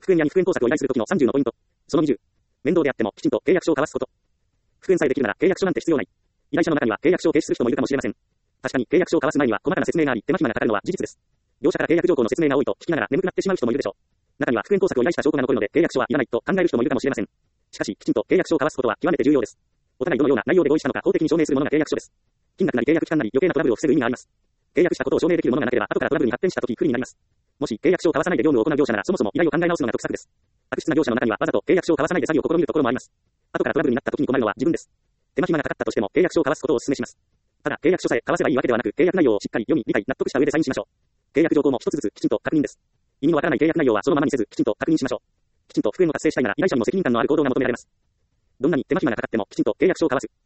復縁屋に復縁工作を依頼するときの30のポイント。その20。面倒であってもきちんと契約書を交わすこと。復縁さえできるなら契約書なんて必要ない。依頼者の中には契約書を停止する人もいるかもしれません。確かに契約書を交わす前には細かな説明があり手間暇がかかるのは事実です。業者から契約条項の説明が多いと聞きながら眠くなってしまう人もいるでしょう。中には復縁工作を依頼した証拠が残るので契約書はいらないと考える人もいるかもしれません。しかしきちんと契約書を交わすことは極めて重要です。お互いどのような内容で合意したのか法的に証明するものが契約書です。金額なり契約期間なり余計なトラブルを防ぐ意味があります。契約したことを証明できるものがなければ後からトラブルに発展したとき不利になります。もし契約書を交わさないで業務を行う業者ならそもそも依頼を考え直すのが得策です。悪質な業者の中にはわざと契約書を交わさないで詐欺を試みるところもあります。後からトラブルになったときに困るのは自分です。手間暇がかかったとしても契約書を交わすことをお勧めします。ただ契約書さえ交わせばいいわけではなく契約内容をしっかり読み理解納得した上でサインしましょう。契約条項も一つずつきちんと確認です。意味のわからない契約内容はそのままにせずきちんと確認しましょう。きちんと復縁を達成したいなら依頼者にも責任感のある行動が求められます。どんなに手間暇がかかってもきちんと契約書を交わす。